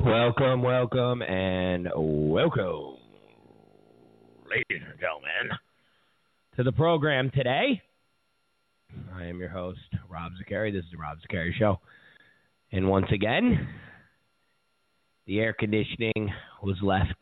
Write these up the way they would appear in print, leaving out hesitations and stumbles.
Welcome, and welcome, ladies and gentlemen, to the program today. I am your host, Rob Zakari. This is the Rob Zakari Show. And once again, the air conditioning was left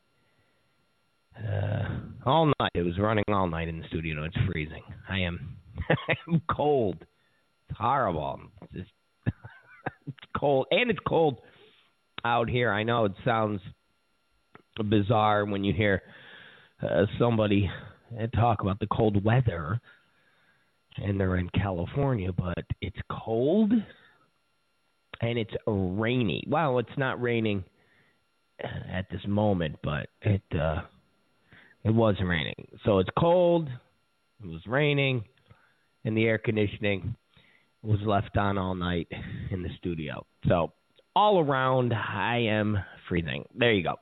all night. It was running all night in the studio. It's freezing. I am cold. It's horrible. It's cold. And it's cold out here. I know it sounds bizarre when you hear somebody talk about the cold weather and they're in California, but it's cold and it's rainy. Well, it's not raining at this moment, but it was raining. So it's cold, it was raining, and the air conditioning was left on all night in the studio. So all around, I am freezing. There you go.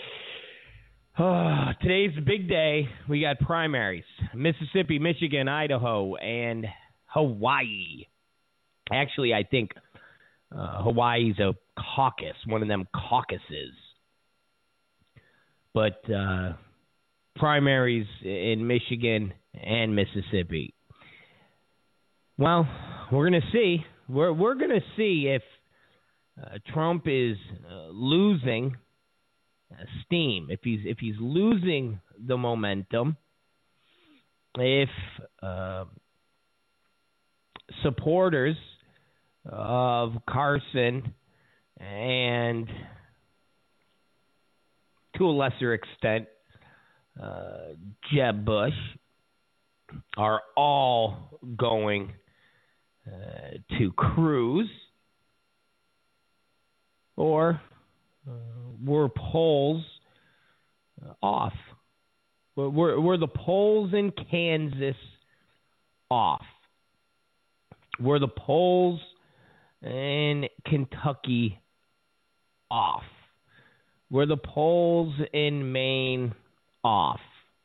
Today's a big day. We got primaries. Mississippi, Michigan, Idaho, and Hawaii. Actually, I think Hawaii's a caucus, one of them caucuses. But primaries in Michigan and Mississippi. Well, we're going to see. We're going to see if Trump is losing steam, if he's losing the momentum, if supporters of Carson and, to a lesser extent, Jeb Bush are all going to Cruz, or were polls off? Were the polls in Kansas off? Were the polls in Kentucky off? Were the polls in Maine off?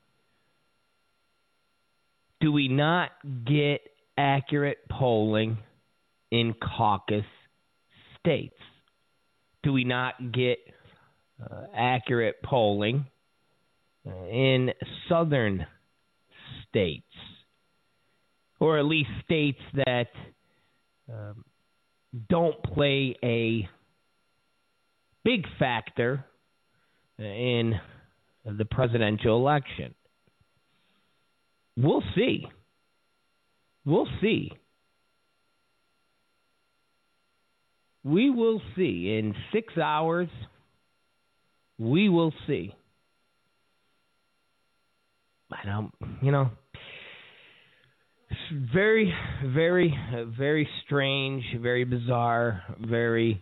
Do we not get accurate polling in caucus states? Do we not get accurate polling in southern states? Or at least states that don't play a big factor in the presidential election? We'll see. We'll see. We will see. In 6 hours, we will see. I don't, it's very, very, very strange, very bizarre, very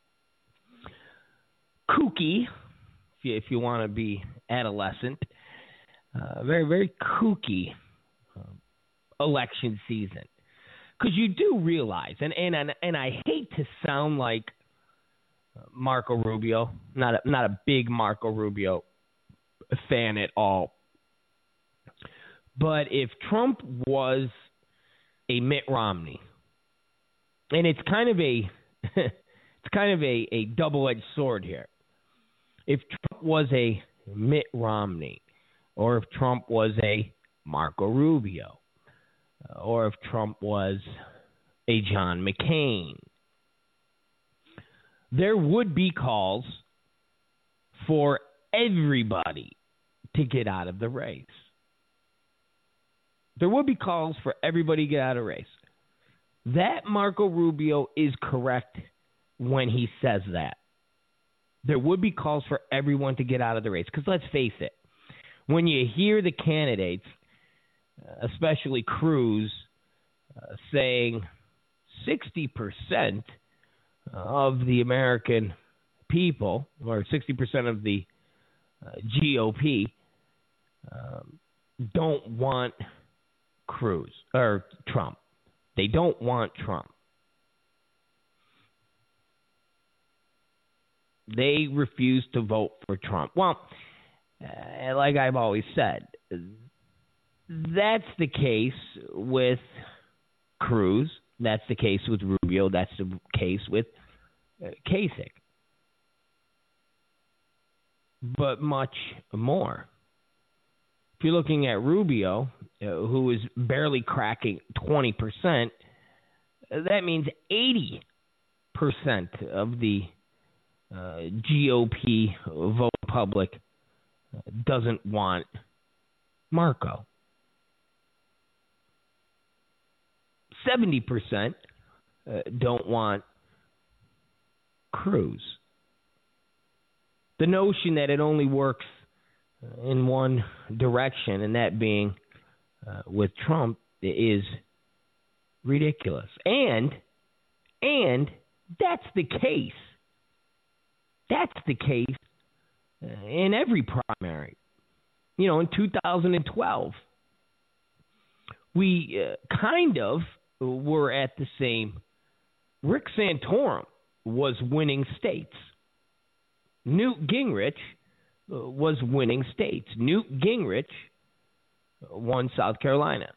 kooky, if you want to be adolescent. Very, very kooky election season. Because you do realize, and I hate to sound like Marco Rubio, not a big Marco Rubio fan at all, but if Trump was a Mitt Romney, and it's kind of a double-edged sword here. If Trump was a Mitt Romney, or if Trump was a Marco Rubio, or if Trump was a John McCain, there would be calls for everybody to get out of the race. There would be calls for everybody to get out of the race. That Marco Rubio is correct when he says that. There would be calls for everyone to get out of the race. Because let's face it, when you hear the candidates, especially Cruz, saying 60% of the American people, or 60% of the GOP, don't want Cruz or Trump. They don't want Trump. They refuse to vote for Trump. Well, like I've always said, that's the case with Cruz. That's the case with Rubio. That's the case with Kasich. but much more. If you're looking at Rubio, who is barely cracking 20%, that means 80% of the GOP vote public doesn't want Marco. 70% don't want Cruz. The notion that it only works in one direction, and that being with Trump, is ridiculous. And that's the case. That's the case in every primary. You know, in 2012, we kind of were at the same. Rick Santorum was winning states. Newt Gingrich was winning states. Newt Gingrich won South Carolina.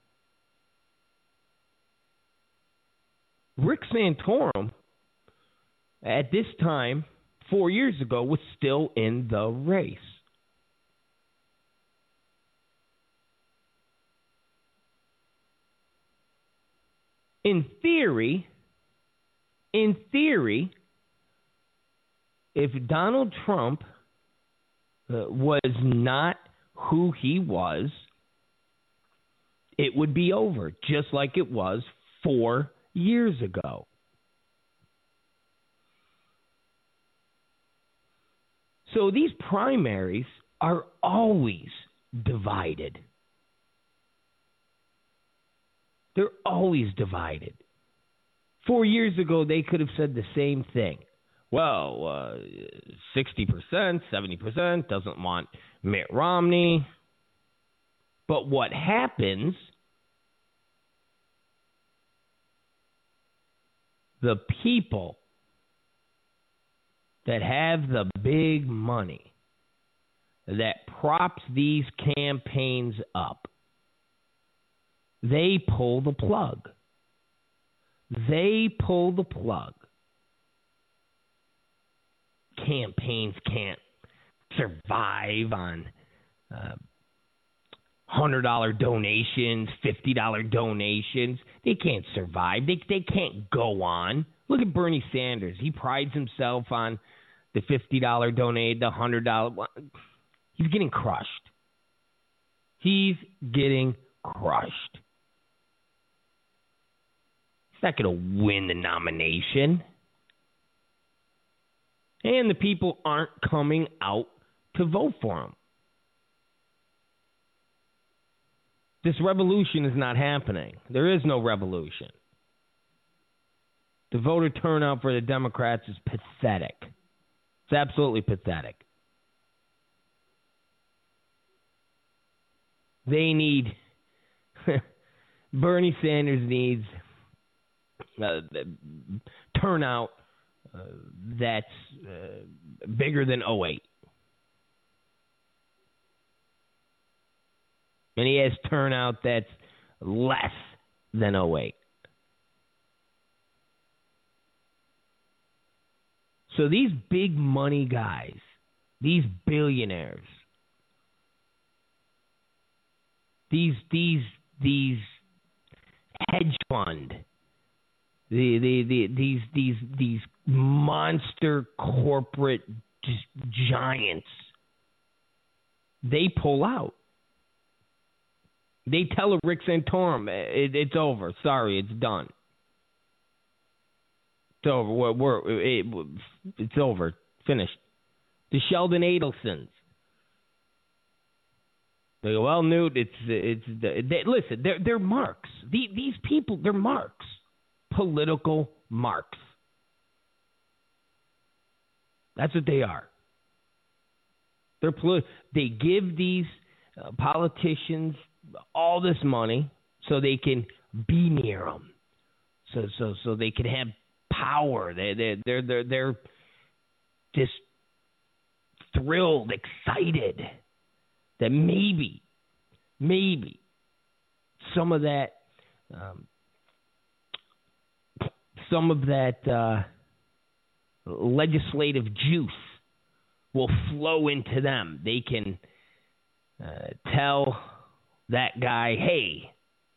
Rick Santorum, at this time, 4 years ago, was still in the race. In theory, if Donald Trump was not who he was, it would be over, just like it was 4 years ago. So these primaries are always divided. They're always divided. 4 years ago, they could have said the same thing. Well, 60%, 70% doesn't want Mitt Romney. But what happens, the people that have the big money that props these campaigns up, they pull the plug. They pull the plug. Campaigns can't survive on $100 donations, $50 donations. They can't survive. They can't go on. Look at Bernie Sanders. He prides himself on the $50 donate, the $100. He's getting crushed. He's getting crushed. He's not going to win the nomination. And the people aren't coming out to vote for him. This revolution is not happening. There is no revolution. The voter turnout for the Democrats is pathetic. It's absolutely pathetic. They need, Bernie Sanders needs turnout that's bigger than 2008. And he has turnout that's less than 2008. So these big money guys, these billionaires, these hedge fund, these monster corporate giants, they pull out. They tell Rick Santorum, it's over. Sorry, it's done. It's over. It's over. Finished. The Sheldon Adelsons. They go, well, Newt, listen, they're marks. These people, they're marks. Political marks. That's what they are. They give these politicians all this money so they can be near them, so they can have power. They're just thrilled, excited that maybe some of that legislative juice will flow into them. They can tell that guy, hey,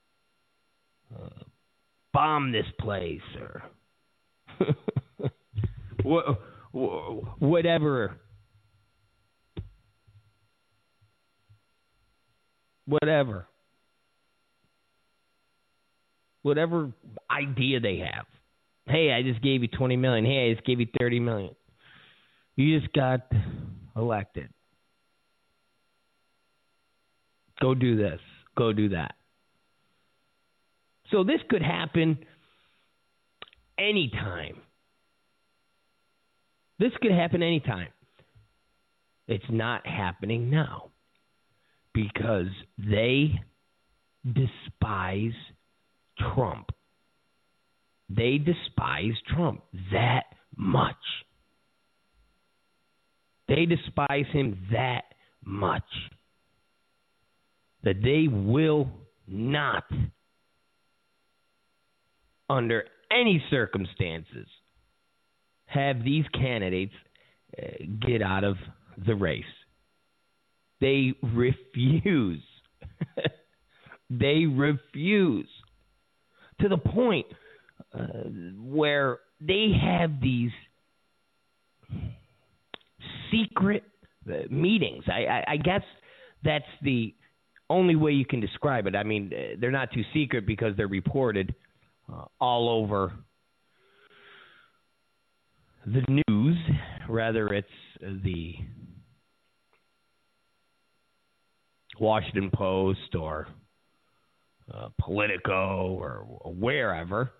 bomb this place, or whatever. Whatever idea they have. Hey, I just gave you $20 million. Hey, I just gave you $30 million. You just got elected. Go do this. Go do that. So this could happen anytime. This could happen anytime. It's not happening now because they despise Trump. They despise Trump that much. They despise him that much that they will not, under any circumstances, have these candidates get out of the race. They refuse. They refuse. To the point where they have these secret meetings. I guess that's the only way you can describe it. I mean, they're not too secret because they're reported all over the news, whether it's the Washington Post or Politico or wherever.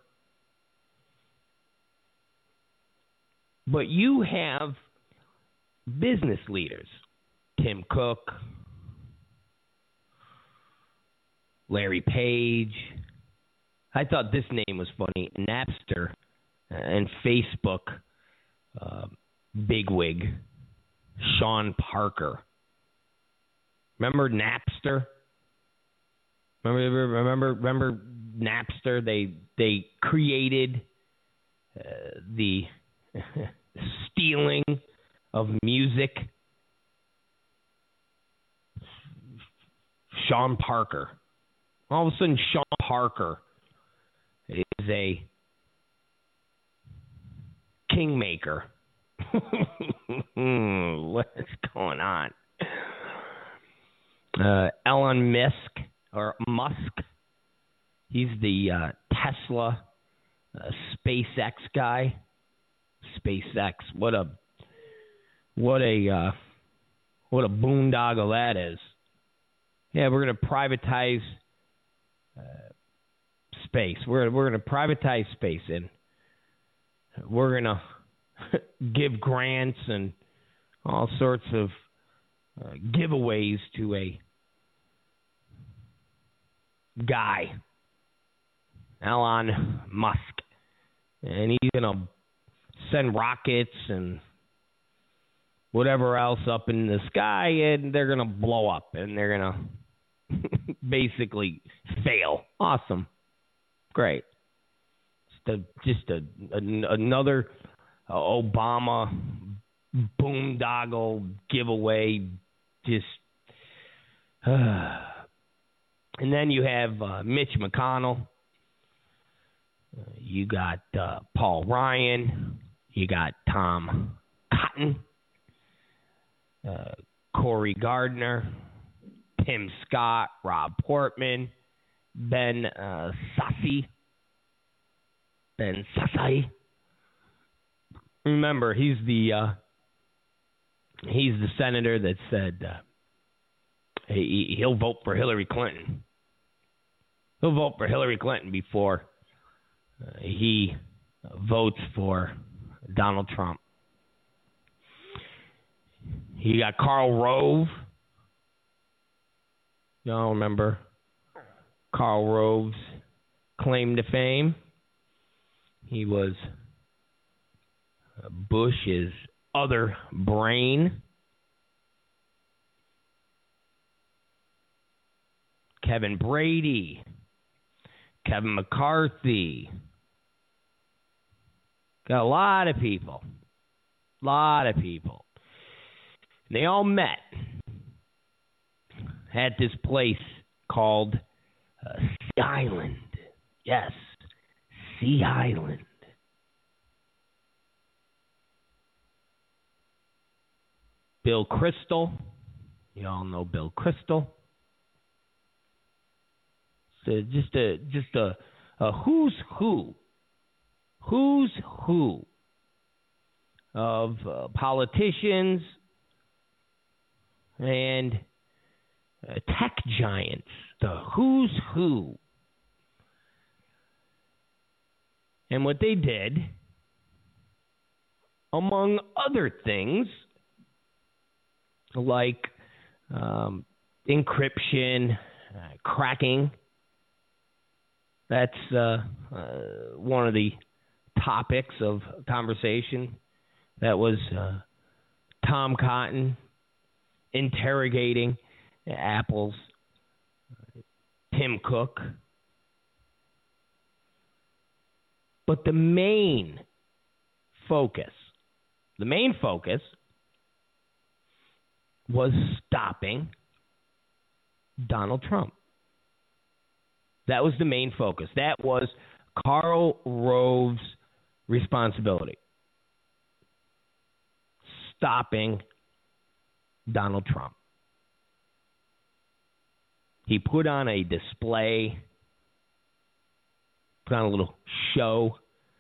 But you have business leaders, Tim Cook, Larry Page. I thought this name was funny, Napster and Facebook bigwig, Sean Parker. Remember Napster? Remember Napster? They created the stealing of music. Sean Parker. All of a sudden, Sean Parker is a kingmaker. What's going on? Elon Musk. He's the Tesla SpaceX guy. SpaceX. What a boondoggle that is. Yeah, we're going to privatize space. We're going to privatize space, and we're going to give grants and all sorts of giveaways to a guy, Elon Musk, and he's going to send rockets and whatever else up in the sky, and they're going to blow up, and they're going to basically fail. Awesome. Great. Another Obama boondoggle giveaway. And then you have Mitch McConnell. You got Paul Ryan. You got Tom Cotton. Cory Gardner. Tim Scott. Rob Portman. Ben Sasse. Remember, he's the senator that said he'll vote for Hillary Clinton. He'll vote for Hillary Clinton before he votes for Donald Trump. You got Karl Rove. Y'all remember Karl Rove's claim to fame? He was Bush's other brain. Kevin Brady. Kevin McCarthy. Got a lot of people. They all met at this place called Sea Island. Yes, Sea Island. Bill Kristol. You all know Bill Kristol. So just a who's who of politicians and tech giants. The who's who. And what they did, among other things, like encryption, cracking. That's one of the topics of conversation. That was Tom Cotton interrogating Apple's Tim Cook. But the main focus was stopping Donald Trump. That was the main focus. That was Karl Rove's responsibility. Stopping Donald Trump. He put on a display, put on a little show,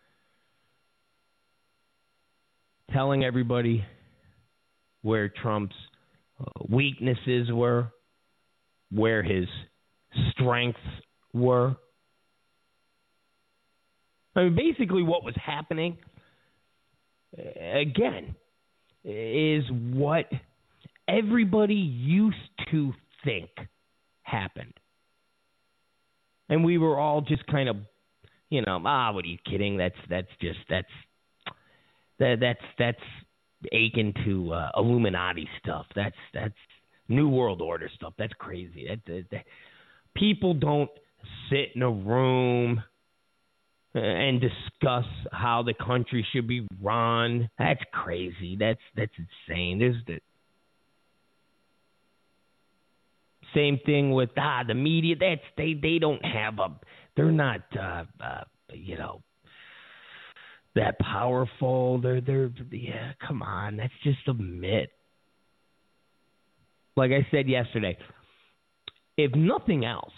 telling everybody where Trump's weaknesses were, where his strengths were. I mean, basically what was happening, again, is what everybody used to think happened. And we were all just kind of, what are you kidding? That's akin to Illuminati stuff. That's New World Order stuff. That's crazy. That people don't sit in a room and discuss how the country should be run. That's crazy. That's insane. There's the same thing with the media. They don't have they're not that powerful. They're come on. That's just a myth. Like I said yesterday, if nothing else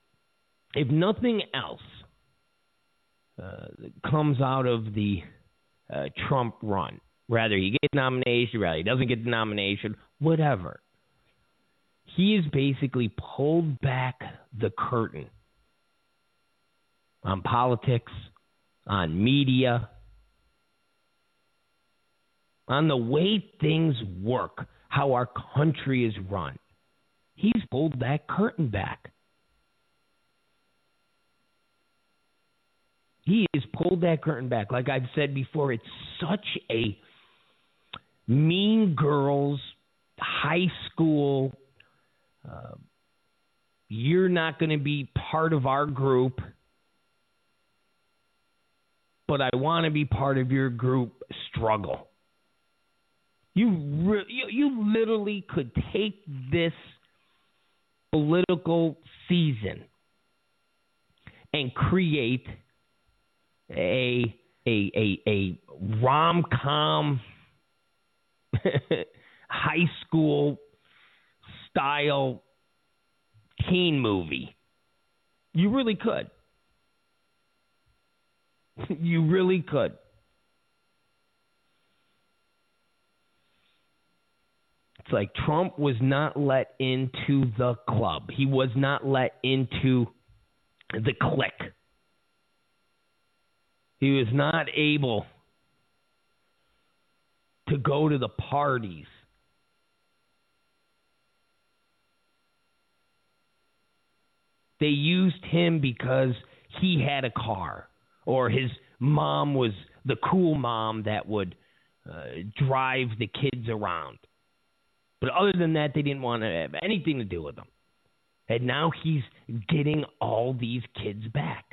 comes out of the Trump run, rather he gets the nomination, rather he doesn't get the nomination, whatever, he has basically pulled back the curtain on politics, on media, on the way things work, how our country is run. He's pulled that curtain back. He has pulled that curtain back. Like I've said before, it's such a Mean Girls high school, you're not going to be part of our group, but I want to be part of your group struggle. You literally could take this political season and create a rom-com high school style teen movie. You really could. You really could. It's like Trump was not let into the club. He was not let into the clique. He was not able to go to the parties. They used him because he had a car, or his mom was the cool mom that would drive the kids around. But other than that, they didn't want to have anything to do with him. And now he's getting all these kids back.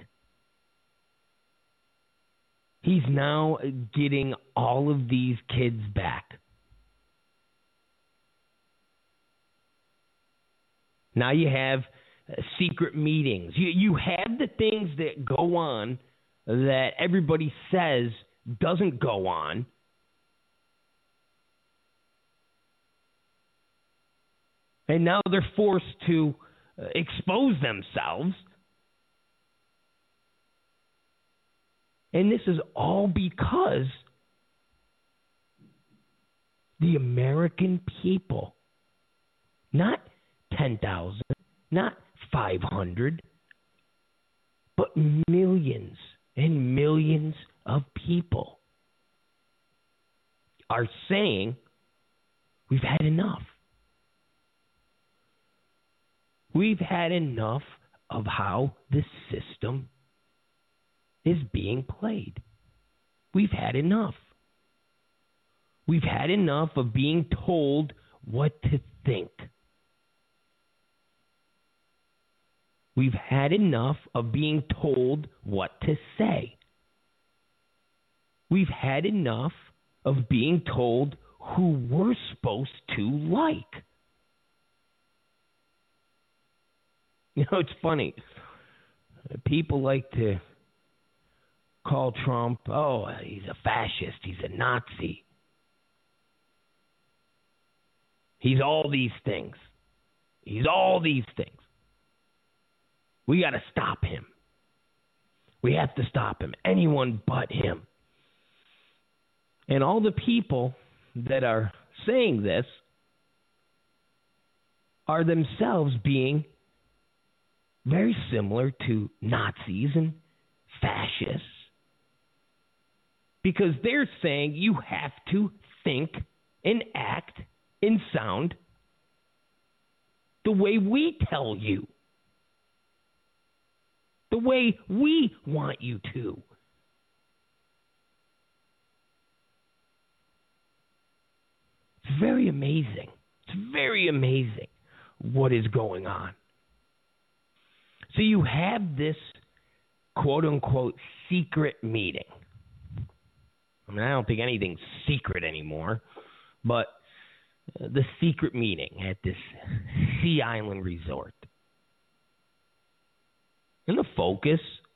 He's now getting all of these kids back. Now you have secret meetings. You have the things that go on that everybody says doesn't go on. And now they're forced to expose themselves. And this is all because the American people, not 10,000, not 500, but millions and millions of people are saying, we've had enough. We've had enough of how the system is being played. We've had enough. We've had enough of being told what to think. We've had enough of being told what to say. We've had enough of being told who we're supposed to like. You know, it's funny. People like to call Trump, oh, he's a fascist, he's a Nazi. He's all these things. He's all these things. We got to stop him. We have to stop him. Anyone but him. And all the people that are saying this are themselves being very similar to Nazis and fascists. Because they're saying you have to think and act and sound the way we tell you. The way we want you to. It's very amazing. It's very amazing what is going on. So you have this quote-unquote secret meeting. I mean, I don't think anything's secret anymore, but the secret meeting at this Sea Island resort. And the focus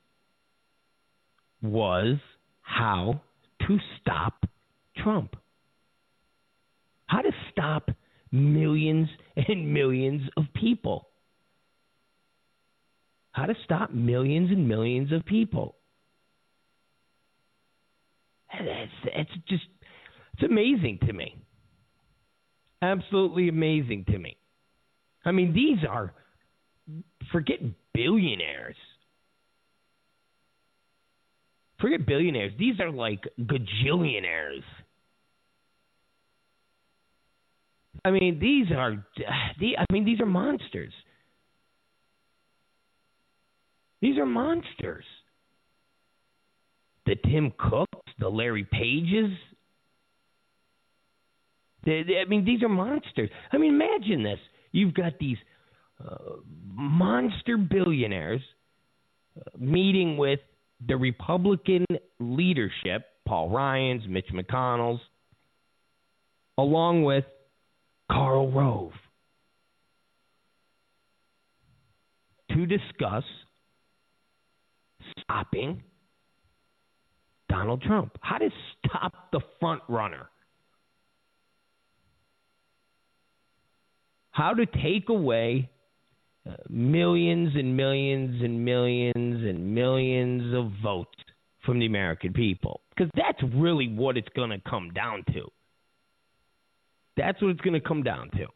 was how to stop Trump. How to stop millions and millions of people. How to stop millions and millions of people. It's amazing to me. Absolutely amazing to me. I mean, these are, forget billionaires. Forget billionaires. These are like gajillionaires. I mean, these are monsters. These are monsters. The Tim Cooks, the Larry Pages. These are monsters. I mean, imagine this. You've got these monster billionaires meeting with the Republican leadership, Paul Ryan's, Mitch McConnell's, along with Karl Rove, to discuss stopping Donald Trump. How to stop the front runner. How to take away millions and millions and millions and millions of votes from the American people. Because that's really what it's going to come down to. That's what it's going to come down to.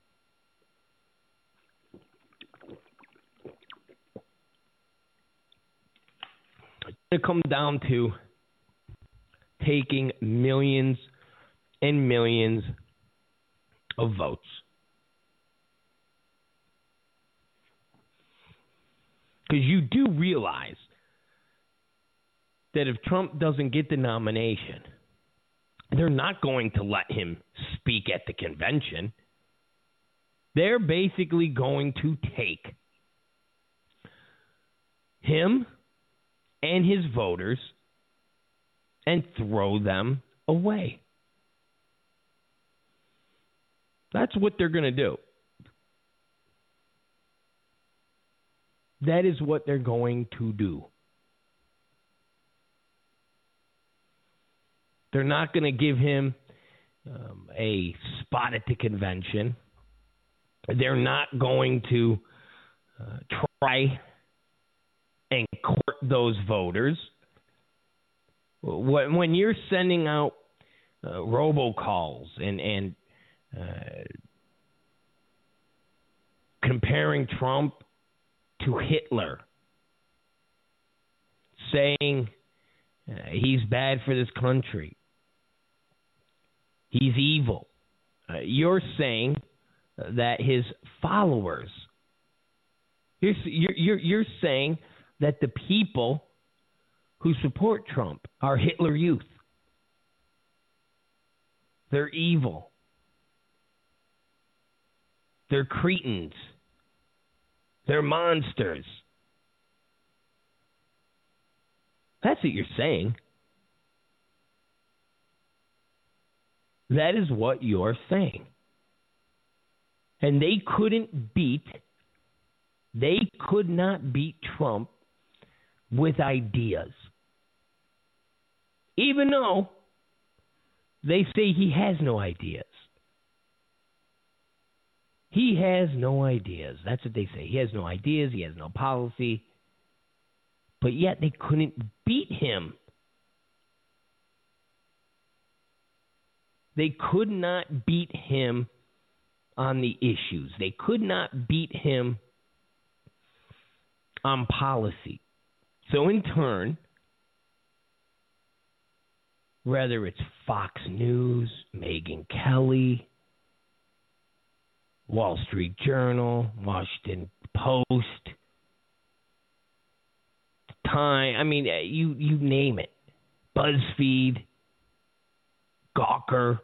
It's going to come down to taking millions and millions of votes. Because you do realize that if Trump doesn't get the nomination, they're not going to let him speak at the convention. They're basically going to take him and his voters and throw them away. That's what they're going to do. That is what they're going to do. They're not going to give him a spot at the convention. They're not going to try and court those voters. When you're sending out robocalls and comparing Trump to Hitler, saying he's bad for this country, he's evil, you're saying that his followers, you're saying that the people who support Trump are Hitler Youth. They're evil. They're cretins. They're monsters. That's what you're saying. That is what you're saying. And they could not beat Trump with ideas. Even though they say he has no ideas. He has no ideas. That's what they say. He has no ideas. He has no policy. But yet they couldn't beat him. They could not beat him on the issues. They could not beat him on policy. So in turn, whether it's Fox News, Megyn Kelly, Wall Street Journal, Washington Post, Time, I mean, you name it, BuzzFeed, Gawker,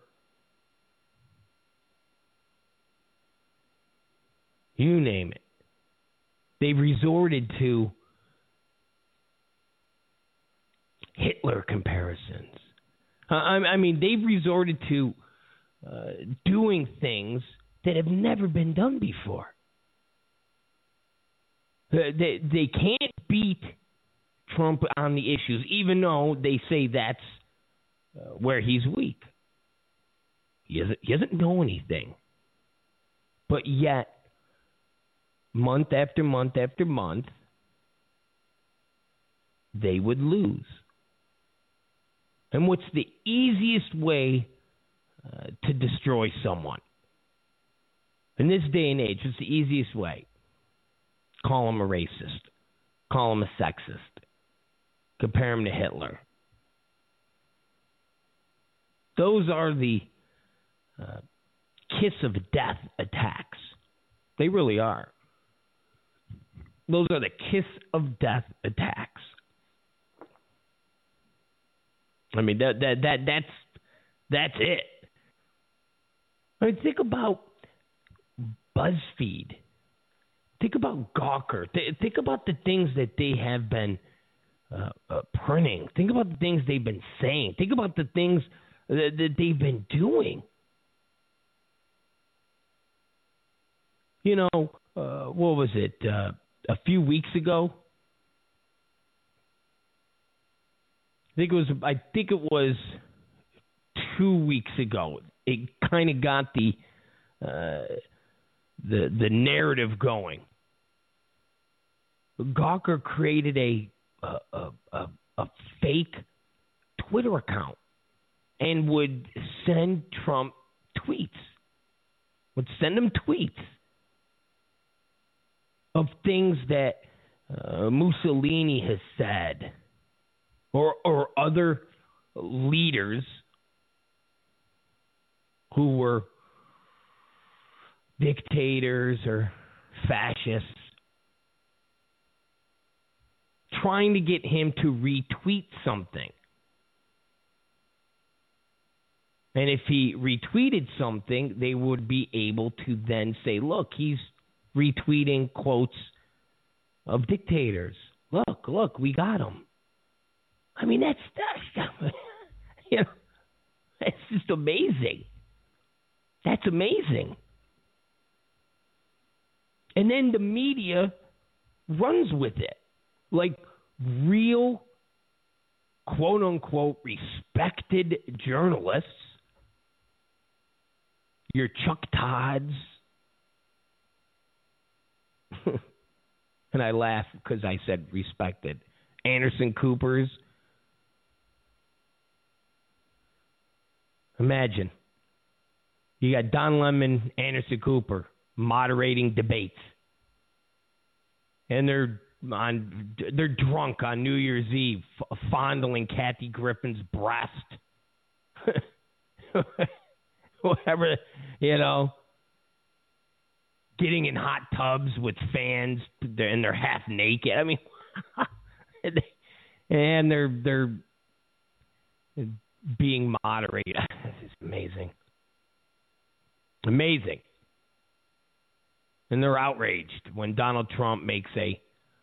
you name it. They've resorted to Hitler comparisons. I mean, they've resorted to doing things that have never been done before. They can't beat Trump on the issues, even though they say that's where he's weak. He doesn't know anything. But yet, month after month after month, they would lose. And what's the easiest way to destroy someone? In this day and age, what's the easiest way? Call him a racist. Call him a sexist. Compare him to Hitler. Those are the kiss of death attacks. They really are. Those are the kiss of death attacks. I mean, that's it. I mean, think about BuzzFeed. Think about Gawker. Think about the things that they have been printing. Think about the things they've been saying. Think about the things that they've been doing. You know, what was it? A few weeks ago, I think it was 2 weeks ago. It kind of got the narrative going. Gawker created a fake Twitter account and would send Trump tweets. Would send him tweets of things that Mussolini has said, or other leaders who were dictators or fascists, trying to get him to retweet something. And if he retweeted something, they would be able to then say, look, he's retweeting quotes of dictators. Look, we got him. I mean, that's you know, that's just amazing. That's amazing. And then the media runs with it. Like real, quote unquote, respected journalists, your Chuck Todds, and I laugh because I said respected, Anderson Coopers. Imagine you got Don Lemon, Anderson Cooper moderating debates, and they're drunk on New Year's Eve, fondling Kathy Griffin's breast, whatever, getting in hot tubs with fans, and they're half naked. I mean, and they're being moderated. It's amazing. Amazing. And they're outraged when Donald Trump makes a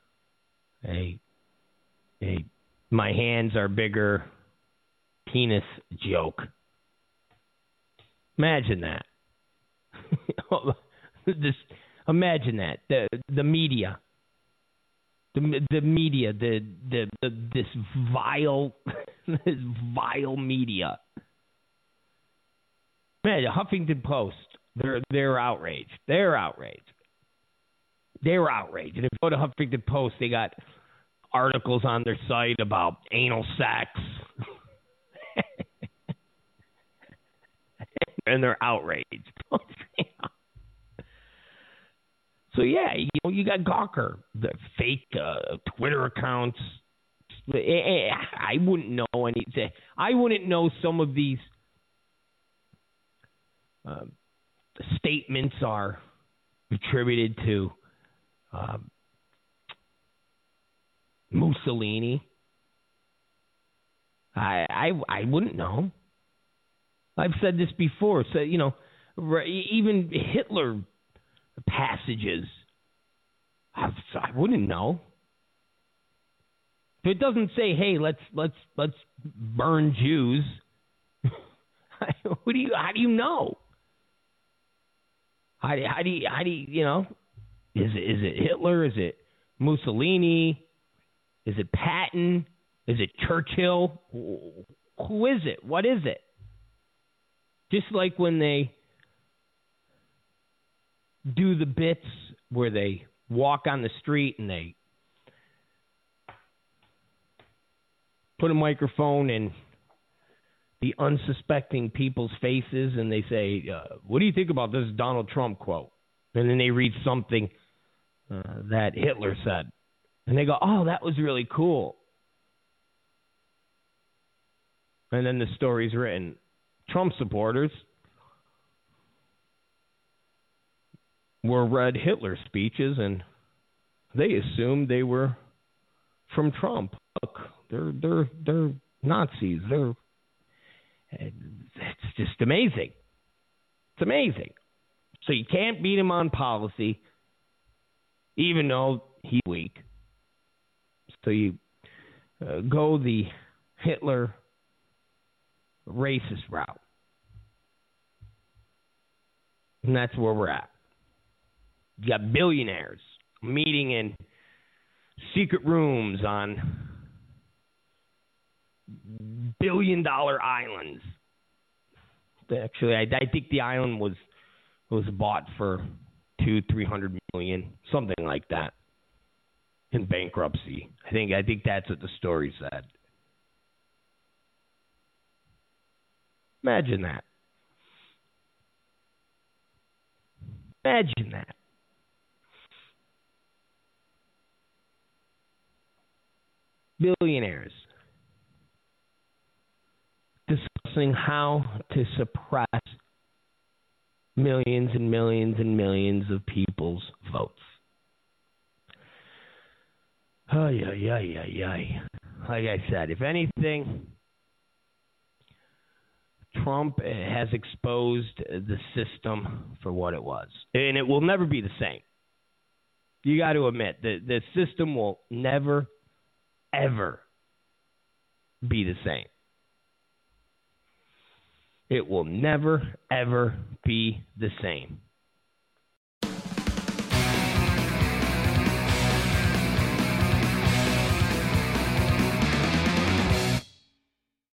my hands are bigger penis joke. Imagine that. Imagine that. The media. The media, this vile media. Man, the Huffington Post, they're outraged. They're outraged. And if you go to Huffington Post, they got articles on their site about anal sex. And they're outraged. So, yeah, you got Gawker, the fake Twitter accounts. I wouldn't know anything. I wouldn't know some of these statements are attributed to Mussolini. I wouldn't know. I've said this before. So, even Hitler passages, I wouldn't know. If it doesn't say, "Hey, let's burn Jews," how do you know? How do you Is it Hitler? Is it Mussolini? Is it Patton? Is it Churchill? Who is it? What is it? Just like when they do the bits where they walk on the street and they put a microphone in the unsuspecting people's faces and they say, what do you think about this Donald Trump quote? And then they read something that Hitler said. And they go, oh, that was really cool. And then the story's written. Trump supporters were read Hitler speeches and they assumed they were from Trump. Look, they're Nazis. It's just amazing. It's amazing. So you can't beat him on policy, even though he's weak. So you go the Hitler racist route. And that's where we're at. You got billionaires meeting in secret rooms on billion-dollar islands. Actually, I think the island was bought for $200-300 million, something like that, in bankruptcy. I think that's what the story said. Imagine that. Imagine that. Billionaires discussing how to suppress millions and millions and millions of people's votes. Like I said, if anything, Trump has exposed the system for what it was. And it will never be the same. You got to admit that the system will never, ever be the same. It will never, ever be the same.